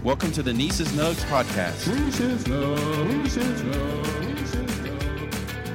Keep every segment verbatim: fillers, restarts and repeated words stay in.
Welcome to the Nieces Nugs podcast. Nieces Nugs, Nieces Nugs, Nieces Nugs.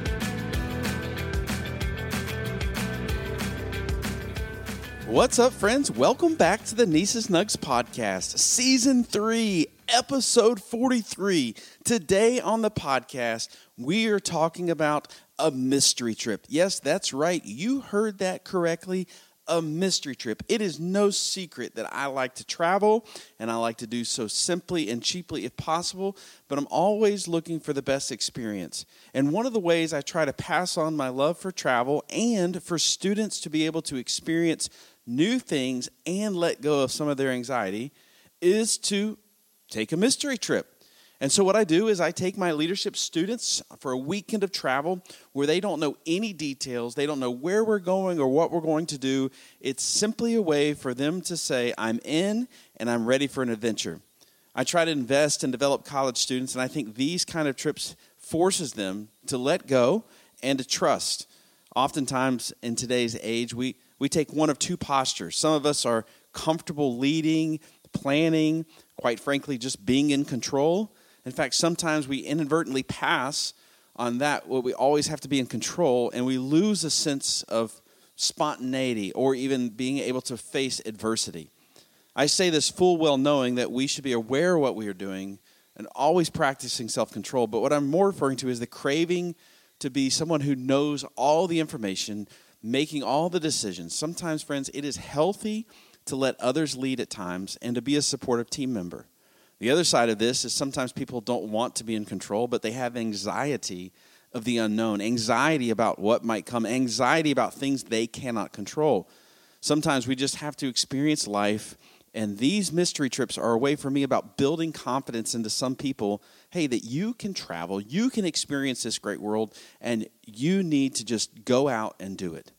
What's up, friends? Welcome back to the Nieces Nugs podcast, season three, episode forty-three. Today on the podcast, we are talking about a mystery trip. Yes, that's right. You heard that correctly. A mystery trip. It is no secret that I like to travel, and I like to do so simply and cheaply if possible, but I'm always looking for the best experience. And one of the ways I try to pass on my love for travel and for students to be able to experience new things and let go of some of their anxiety is to take a mystery trip. And so what I do is I take my leadership students for a weekend of travel where they don't know any details. They don't know where we're going or what we're going to do. It's simply a way for them to say, I'm in and I'm ready for an adventure. I try to invest and develop college students, and I think these kind of trips forces them to let go and to trust. Oftentimes in today's age, we, we take one of two postures. Some of us are comfortable leading, planning, quite frankly, just being in control. In fact, sometimes we inadvertently pass on that, what we always have to be in control, and we lose a sense of spontaneity or even being able to face adversity. I say this full well knowing that we should be aware of what we are doing and always practicing self-control. But what I'm more referring to is the craving to be someone who knows all the information, making all the decisions. Sometimes, friends, it is healthy to let others lead at times and to be a supportive team member. The other side of this is sometimes people don't want to be in control, but they have anxiety of the unknown, anxiety about what might come, anxiety about things they cannot control. Sometimes we just have to experience life, and these mystery trips are a way for me about building confidence into some people, hey, that you can travel, you can experience this great world, and you need to just go out and do it.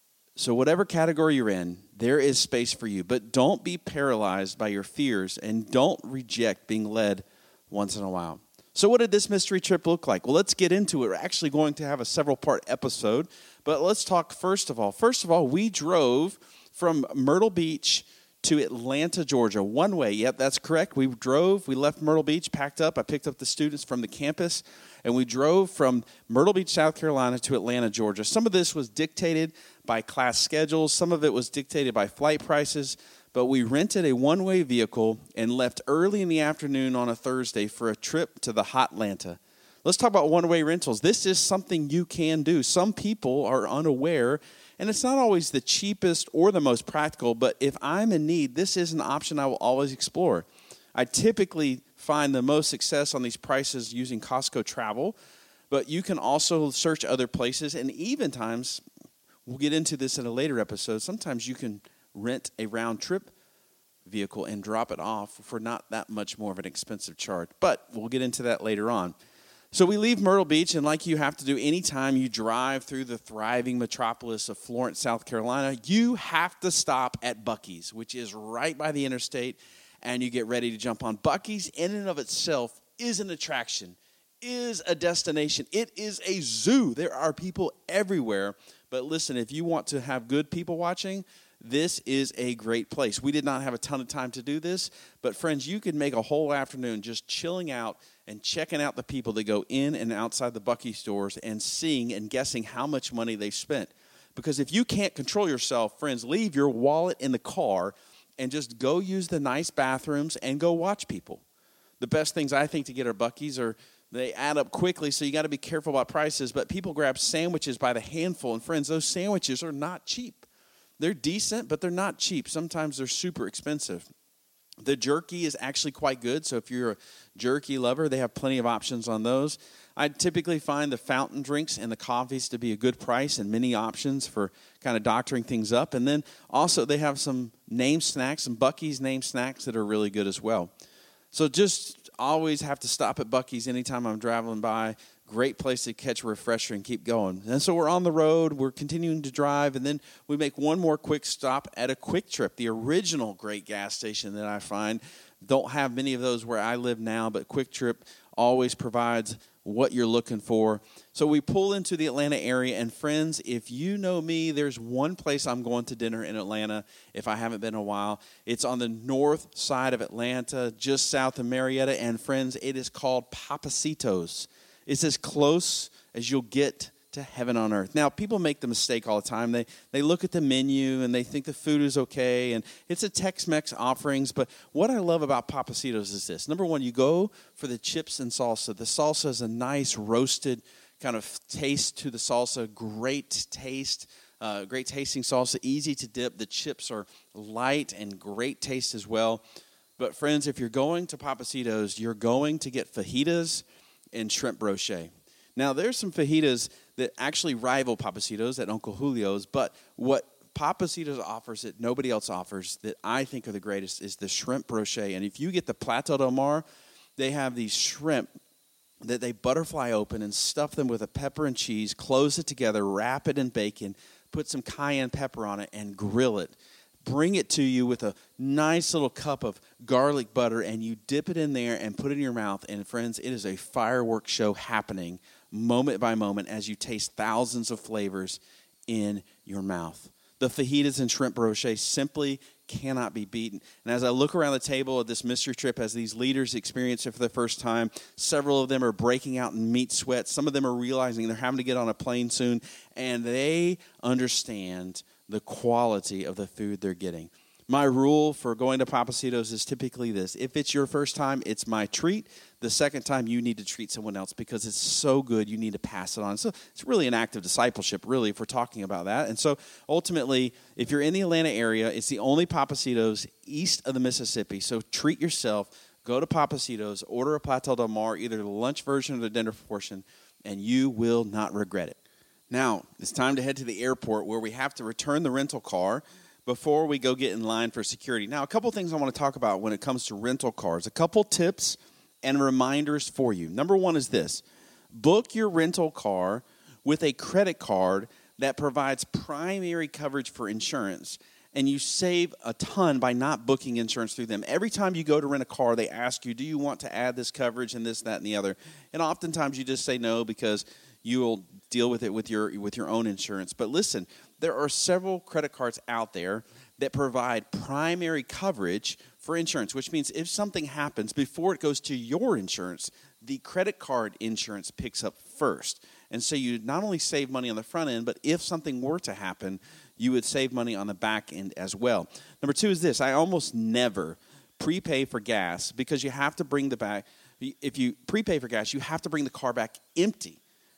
So whatever category you're in, there is space for you. But don't be paralyzed by your fears and don't reject being led once in a while. So what did this mystery trip look like? Well, let's get into it. We're actually going to have a several-part episode. But let's talk first of all. First of all, we drove from Myrtle Beach to Atlanta, Georgia, one way. Yep, that's correct. We drove. We left Myrtle Beach, packed up. I picked up the students from the campus, and we drove from Myrtle Beach, South Carolina to Atlanta, Georgia. Some of this was dictated by class schedules. Some of it was dictated by flight prices. But we rented a one-way vehicle and left early in the afternoon on a Thursday for a trip to the Hotlanta. Let's talk about one-way rentals. This is something you can do. Some people are unaware, and it's not always the cheapest or the most practical, but if I'm in need, this is an option I will always explore. I typically find the most success on these prices using Costco Travel, but you can also search other places, and even times, we'll get into this in a later episode, sometimes you can rent a round-trip vehicle and drop it off for not that much more of an expensive charge, but we'll get into that later on. So we leave Myrtle Beach, and like you have to do anytime you drive through the thriving metropolis of Florence, South Carolina, you have to stop at Buc-ee's, which is right by the interstate, and you get ready to jump on. Buc-ee's in and of itself is an attraction, is a destination. It is a zoo. There are people everywhere. But listen, if you want to have good people watching, this is a great place. We did not have a ton of time to do this, but friends, you could make a whole afternoon just chilling out and checking out the people that go in and outside the Buc-ee stores and seeing and guessing how much money they've spent. Because if you can't control yourself, friends, leave your wallet in the car and just go use the nice bathrooms and go watch people. The best things I think to get our Buc-ee's are they add up quickly, so you got to be careful about prices, but people grab sandwiches by the handful, and friends, those sandwiches are not cheap. They're decent, but they're not cheap. Sometimes they're super expensive. The jerky is actually quite good, so if you're a jerky lover, they have plenty of options on those. I typically find the fountain drinks and the coffees to be a good price and many options for kind of doctoring things up. And then also they have some name snacks, some Buc-ee's name snacks that are really good as well. So just always have to stop at Buc-ee's anytime I'm traveling by. Great place to catch a refresher and keep going. And so we're on the road. We're continuing to drive. And then we make one more quick stop at a Quick Trip, the original great gas station that I find. Don't have many of those where I live now, but Quick Trip always provides what you're looking for. So we pull into the Atlanta area, and friends, if you know me, there's one place I'm going to dinner in Atlanta if I haven't been in a while. It's on the north side of Atlanta, just south of Marietta, and friends, it is called Pappasitos. It's as close as you'll get to heaven on earth. Now, people make the mistake all the time. They they look at the menu and they think the food is okay, and it's a Tex-Mex offerings. But what I love about Pappasitos is this. Number one, you go for the chips and salsa. The salsa is a nice roasted kind of taste to the salsa, great taste, uh, great tasting salsa, easy to dip. The chips are light and great taste as well. But friends, if you're going to Pappasitos, you're going to get fajitas and shrimp brochet. Now, there's some fajitas that actually rival Pappasitos at Uncle Julio's, but what Pappasitos offers that nobody else offers that I think are the greatest is the shrimp brochet. And if you get the Plateau del Mar, they have these shrimp that they butterfly open and stuff them with a pepper and cheese, close it together, wrap it in bacon, put some cayenne pepper on it, and grill it. Bring it to you with a nice little cup of garlic butter, and you dip it in there and put it in your mouth. And friends, it is a fireworks show happening moment by moment as you taste thousands of flavors in your mouth. The fajitas and shrimp brochet simply cannot be beaten. And as I look around the table at this mystery trip, as these leaders experience it for the first time, several of them are breaking out in meat sweats. Some of them are realizing they're having to get on a plane soon, and they understand the quality of the food they're getting. My rule for going to Pappasitos is typically this. If it's your first time, it's my treat. The second time, you need to treat someone else because it's so good, you need to pass it on. So it's really an act of discipleship, really, if we're talking about that. And so ultimately, if you're in the Atlanta area, it's the only Pappasitos east of the Mississippi. So treat yourself. Go to Pappasitos, order a Plateau del Mar, either the lunch version or the dinner portion, and you will not regret it. Now, it's time to head to the airport where we have to return the rental car before we go get in line for security. Now, a couple things I want to talk about when it comes to rental cars. A couple tips and reminders for you. Number one is this. Book your rental car with a credit card that provides primary coverage for insurance, and you save a ton by not booking insurance through them. Every time you go to rent a car, they ask you, do you want to add this coverage and this, that, and the other? And oftentimes you just say no because you will deal with it with your with your own insurance. But listen, there are several credit cards out there that provide primary coverage for insurance, which means if something happens before it goes to your insurance, the credit card insurance picks up first. And so you not only save money on the front end, but if something were to happen, you would save money on the back end as well. Number two is this. I almost never prepay for gas because you have to bring the back. If you prepay for gas, you have to bring the car back empty.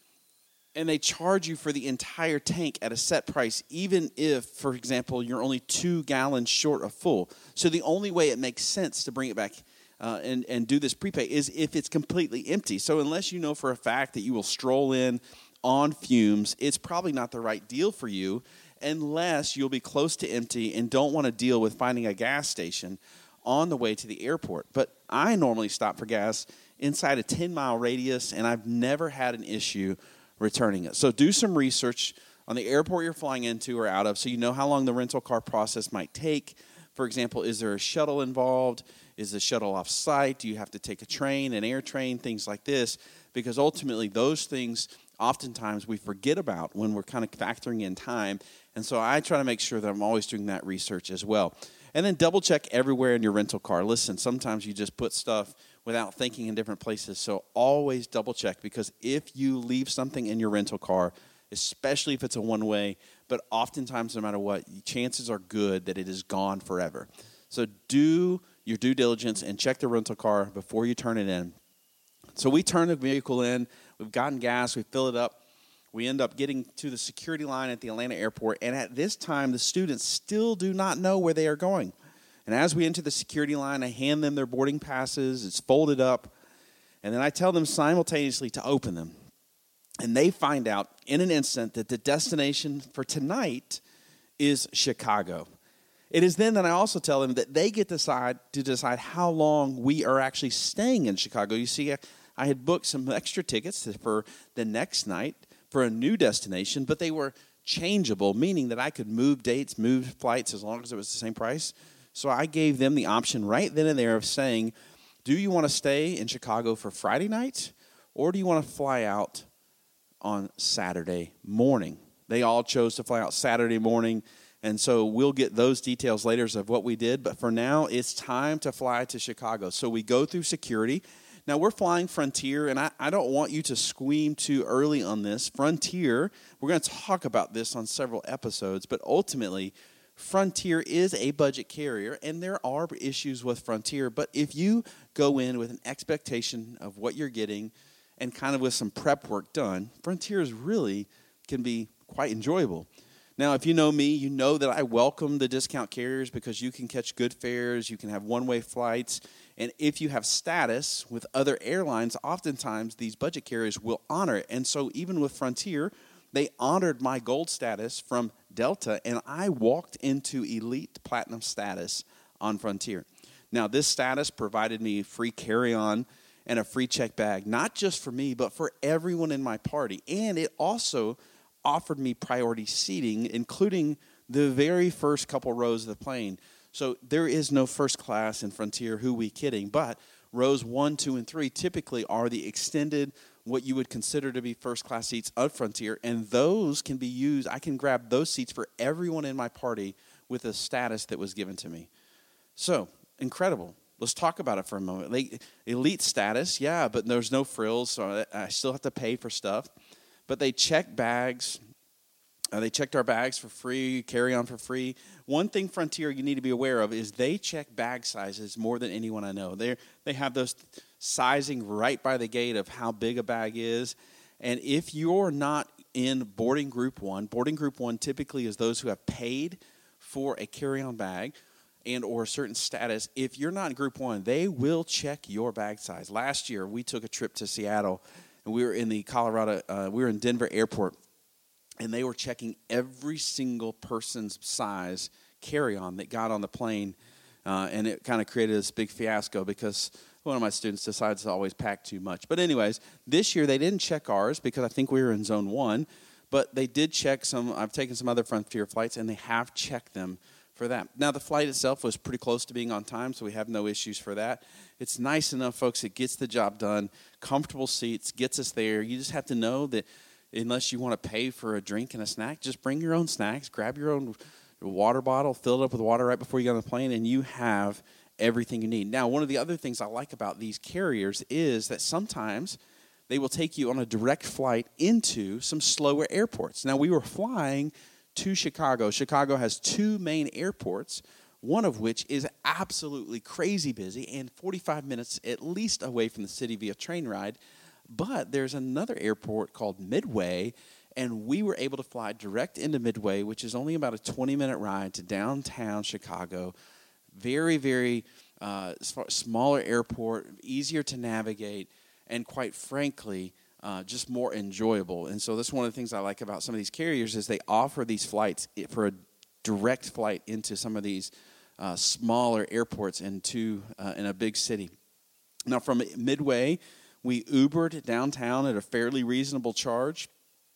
And they charge you for the entire tank at a set price, even if, for example, you're only two gallons short of full. So the only way it makes sense to bring it back uh, and, and do this prepay is if it's completely empty. So unless you know for a fact that you will stroll in on fumes, it's probably not the right deal for you unless you'll be close to empty and don't want to deal with finding a gas station on the way to the airport. But I normally stop for gas inside a ten-mile radius, and I've never had an issue returning it. So do some research on the airport you're flying into or out of so you know how long the rental car process might take. For example, is there a shuttle involved? Is the shuttle off site? Do you have to take a train, an air train, things like this? Because ultimately those things oftentimes we forget about when we're kind of factoring in time. And so I try to make sure that I'm always doing that research as well. And then double check everywhere in your rental car. Listen, sometimes you just put stuff without thinking in different places. So always double check, because if you leave something in your rental car, especially if it's a one-way, but oftentimes no matter what, chances are good that it is gone forever. So do your due diligence and check the rental car before you turn it in. So we turn the vehicle in, we've gotten gas, we fill it up. We end up getting to the security line at the Atlanta airport, and at this time, the students still do not know where they are going. And as we enter the security line, I hand them their boarding passes. It's folded up. And then I tell them simultaneously to open them. And they find out in an instant that the destination for tonight is Chicago. It is then that I also tell them that they get to decide, to decide how long we are actually staying in Chicago. You see, I had booked some extra tickets for the next night for a new destination, but they were changeable, meaning that I could move dates, move flights as long as it was the same price. So I gave them the option right then and there of saying, do you want to stay in Chicago for Friday night, or do you want to fly out on Saturday morning? They all chose to fly out Saturday morning, and so we'll get those details later of what we did. But for now, it's time to fly to Chicago. So we go through security. Now, we're flying Frontier, and I, I don't want you to scream too early on this. Frontier, we're going to talk about this on several episodes, but ultimately, Frontier is a budget carrier, and there are issues with Frontier. But if you go in with an expectation of what you're getting and kind of with some prep work done, Frontiers really can be quite enjoyable. Now, if you know me, you know that I welcome the discount carriers because you can catch good fares, you can have one-way flights, and if you have status with other airlines, oftentimes these budget carriers will honor it. And so even with Frontier, they honored my gold status from Delta, and I walked into elite platinum status on Frontier. Now, this status provided me free carry-on and a free check bag, not just for me, but for everyone in my party. And it also offered me priority seating, including the very first couple rows of the plane. So there is no first class in Frontier, who we kidding, but rows one, two, and three typically are the extended, what you would consider to be first class seats of Frontier, and those can be used. I can grab those seats for everyone in my party with a status that was given to me. So, incredible. Let's talk about it for a moment. They, elite status, yeah, but there's no frills, so I still have to pay for stuff. But they check bags. Uh, they checked our bags for free, carry-on for free. One thing Frontier you need to be aware of is they check bag sizes more than anyone I know. They they have those sizing right by the gate of how big a bag is. And if you're not in boarding group one, boarding group one typically is those who have paid for a carry-on bag and or a certain status. If you're not in group one, they will check your bag size. Last year, we took a trip to Seattle, and we were in the Colorado, uh, we were in Denver airport, and they were checking every single person's size carry-on that got on the plane, uh, and it kind of created this big fiasco because one of my students decides to always pack too much. But anyways, this year they didn't check ours because I think we were in zone one, but they did check some. I've taken some other Frontier flights, and they have checked them for that. Now, the flight itself was pretty close to being on time, so we have no issues for that. It's nice enough, folks. It gets the job done. Comfortable seats, gets us there. You just have to know that unless you want to pay for a drink and a snack, just bring your own snacks, grab your own water bottle, fill it up with water right before you get on the plane, and you have everything you need. Now, one of the other things I like about these carriers is that sometimes they will take you on a direct flight into some slower airports. Now, we were flying to Chicago. Chicago has two main airports, one of which is absolutely crazy busy and forty-five minutes at least away from the city via train ride. But there's another airport called Midway, and we were able to fly direct into Midway, which is only about a twenty-minute ride to downtown Chicago. Very, very uh, smaller airport, easier to navigate, and quite frankly, Uh, just more enjoyable. And so that's one of the things I like about some of these carriers is they offer these flights for a direct flight into some of these uh, smaller airports into uh, in a big city. Now, from Midway, we Ubered downtown at a fairly reasonable charge.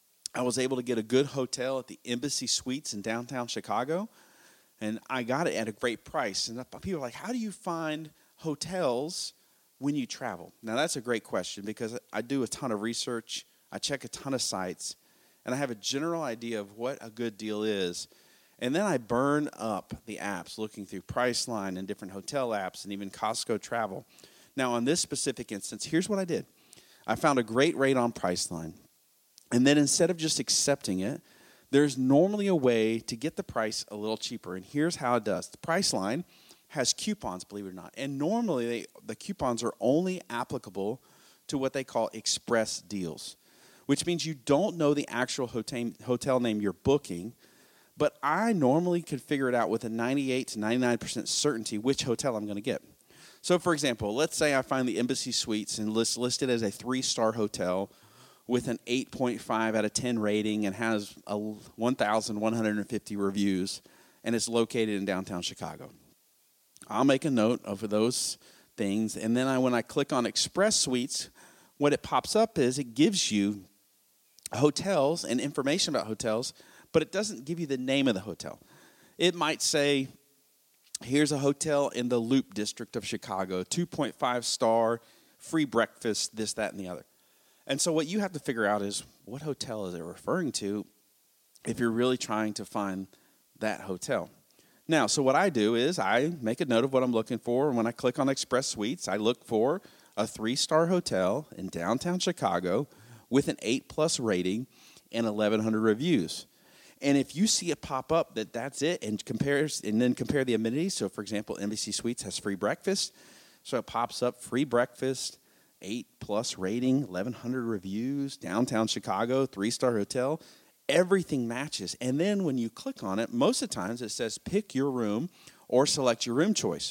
I was able to get a good hotel at the Embassy Suites in downtown Chicago, and I got it at a great price. And people are like, how do you find hotels when you travel? Now, that's a great question because I do a ton of research. I check a ton of sites, and I have a general idea of what a good deal is. And then I burn up the apps looking through Priceline and different hotel apps and even Costco Travel. Now, on this specific instance, here's what I did. I found a great rate on Priceline. And then instead of just accepting it, there's normally a way to get the price a little cheaper. And here's how it does. The Priceline has coupons, believe it or not. And normally they, the coupons are only applicable to what they call express deals, which means you don't know the actual hotel, hotel name you're booking, but I normally could figure it out with a ninety-eight to ninety-nine percent certainty which hotel I'm going to get. So, for example, let's say I find the Embassy Suites and list, listed as a three-star hotel with an eight point five out of ten rating and has a one thousand one hundred fifty reviews, and it's located in downtown Chicago. I'll make a note of those things, and then I, when I click on Express Suites, what it pops up is it gives you hotels and information about hotels, but it doesn't give you the name of the hotel. It might say, here's a hotel in the Loop District of Chicago, two point five star, free breakfast, this, that, and the other. And so what you have to figure out is what hotel is it referring to if you're really trying to find that hotel. Now, so what I do is I make a note of what I'm looking for. And when I click on Express Suites, I look for a three-star hotel in downtown Chicago with an eight-plus rating and eleven hundred reviews. And if you see it pop up that that's it and compares and then compare the amenities. So, for example, Embassy Suites has free breakfast. So it pops up free breakfast, eight-plus rating, eleven hundred reviews, downtown Chicago, three-star hotel. Everything matches. And then when you click on it, most of the times it says pick your room or select your room choice.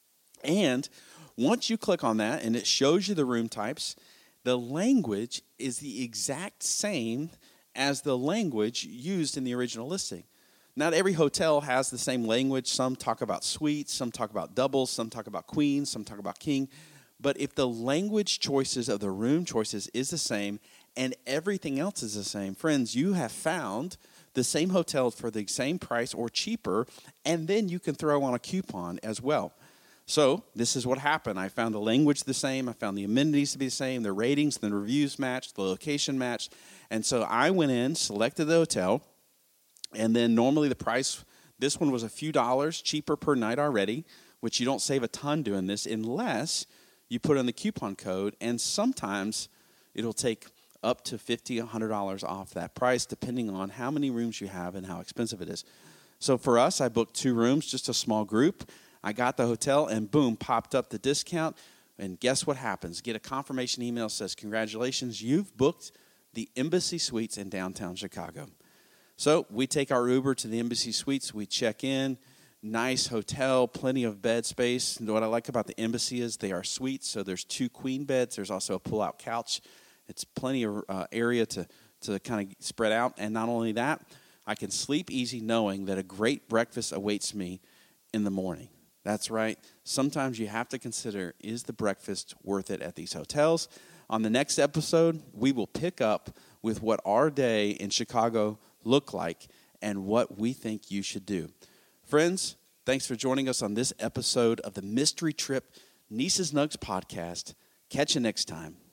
And once you click on that and it shows you the room types, the language is the exact same as the language used in the original listing. Not every hotel has the same language. Some talk about suites, some talk about doubles, some talk about queens, some talk about king. But if the language choices of the room choices is the same and everything else is the same, friends, you have found the same hotel for the same price or cheaper, and then you can throw on a coupon as well. So this is what happened. I found the language the same. I found the amenities to be the same. The ratings, the reviews matched, the location matched. And so I went in, selected the hotel, and then normally the price, this one was a few dollars cheaper per night already, which you don't save a ton doing this unless you put in the coupon code, and sometimes it'll take up to fifty dollars, one hundred dollars off that price depending on how many rooms you have and how expensive it is. So for us, I booked two rooms, just a small group. I got the hotel, and boom, popped up the discount. And guess what happens? Get a confirmation email that says, congratulations, you've booked the Embassy Suites in downtown Chicago. So we take our Uber to the Embassy Suites. We check in. Nice hotel, plenty of bed space. And what I like about the Embassy is they are suites. So there's two queen beds. There's also a pull-out couch. It's plenty of uh, area to, to kind of spread out. And not only that, I can sleep easy knowing that a great breakfast awaits me in the morning. That's right. Sometimes you have to consider, is the breakfast worth it at these hotels? On the next episode, we will pick up with what our day in Chicago looked like and what we think you should do. Friends, thanks for joining us on this episode of the Mystery Trip Niece's Nugs podcast. Catch you next time.